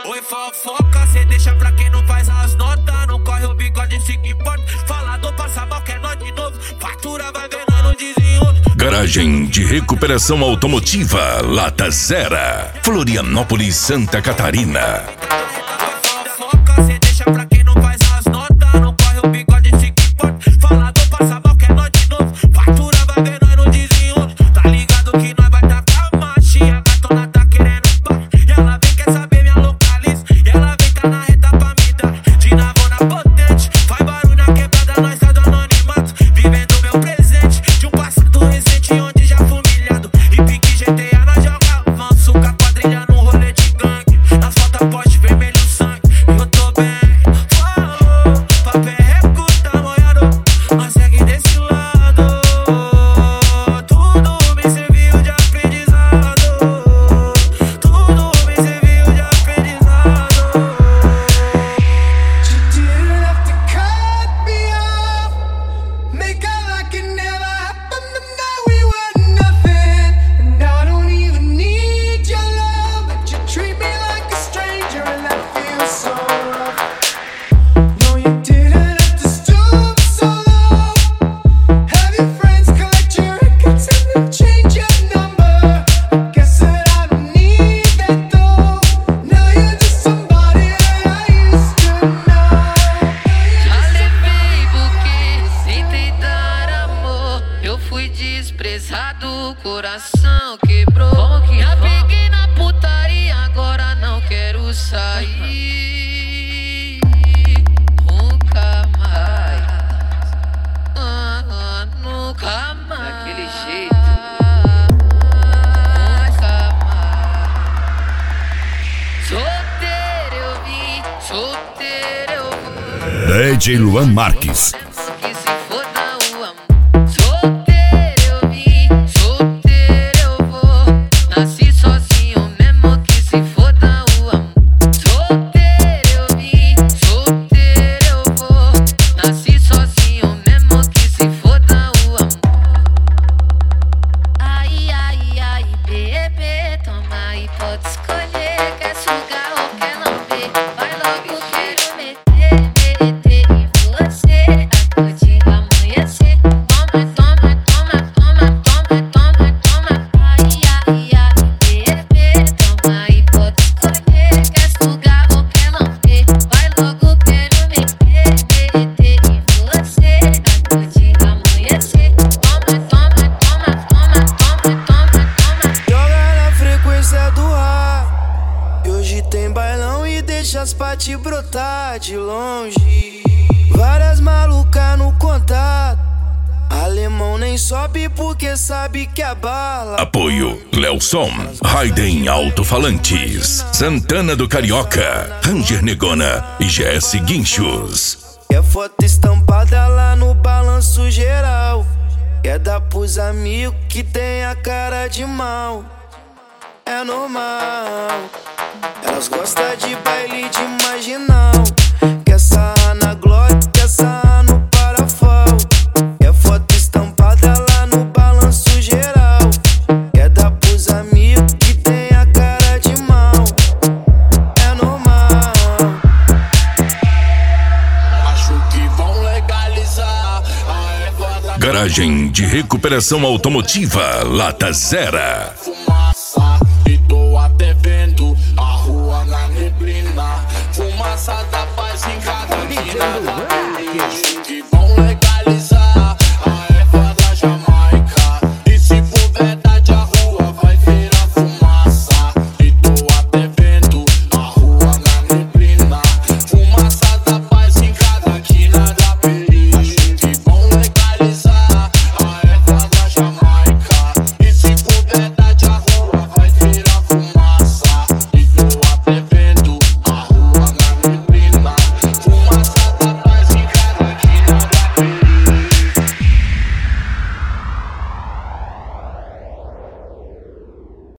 Oi, fofoca, cê deixa pra quem não faz as notas. Não corre o bigode, se que importa. Falador passa mal, quer nós de novo. Fatura vai vendo, não desenho. Garagem de Recuperação Automotiva Lata Zera, Florianópolis, Santa Catarina. Oi, fofoca, cê deixa pra quem não faz as notas. Não corre o bigode, se que importa. Falador passa mal, quer nós de novo. Fatura vai vendo, nós não desenho. Tá ligado que nós vai tacar marcha. E a gatona tá querendo pá. E ela vem, quer saber minha localiza. E ela vem, tá na reta pra me dar. De navona potente, faz barulho na quebrada, nós tá do anonimato. Vivendo meu presente, de um passado recente onde já fui humilhado. E pique GTA nós joga avanço, com a quadrilha num rolê de gangue. Nas fotos poste vermelho sangue, e eu tô bem. Falou, papel recuta molhado, nós segue desse lado. Tudo me serviu de aprendizado. Tudo me serviu de aprendizado. You didn't have to cut me off, make out like it never happened. And now we were nothing, and I don't even need your love, but you treat me like a stranger, and that feels so rough. No, you didn't have to stoop so low. Have your friends collect your records and then change your number. I guess that I don't need that though. Now you're just somebody that I used to know. Já levei buquê, tentei dar amor. Eu fui desprezado, o coração quebrou. Já peguei na putaria, agora não quero sair. Nunca mais. Nunca mais. Daquele jeito. Nunca mais. Solteiro eu vim, solteiro eu vou. DJ Luan Marques. Que se foda o amor. Solteiro eu vim, solteiro eu vou. Nasci sozinho mesmo, que se foda o amor. Solteiro eu vim, solteiro eu vou. Nasci sozinho mesmo, que se foda o amor. Ai, ai, ai, bebê, toma aí, pode escolher. Quer sugar ou quer lamber? Vai logo, quero meter em você. Até de amanhecer. Toma, toma, toma, toma, toma, toma, toma. Ai, ai, ai, bebê, toma aí, pode escolher. Quer sugar ou quer lamber? Vai logo, quero meter em você. Até de amanhecer. Toma, toma, toma, toma, toma, toma, toma. Joga na frequência do ar. E hoje tem bailão e deixa as paty brotar de longe. Várias malucas no contato. Alemão nem sobe porque sabe que a bala. Apoio Lelson, Raiden Alto-Falantes, Santana do Carioca, Ranger Negona e GS Guinchos. É foto estampada lá no balanço geral. Quer dar pros amigos que tem a cara de mal. É normal. Elas gostam de baile de marginal. Quer sarrar na glória, quer sarrar no parafal. É foto estampada lá no balanço geral. Quer dar pros amigos que tem a cara de mal. É normal. Acho que vão legalizar a erva da Garagem de Recuperação Automotiva Lata Zera,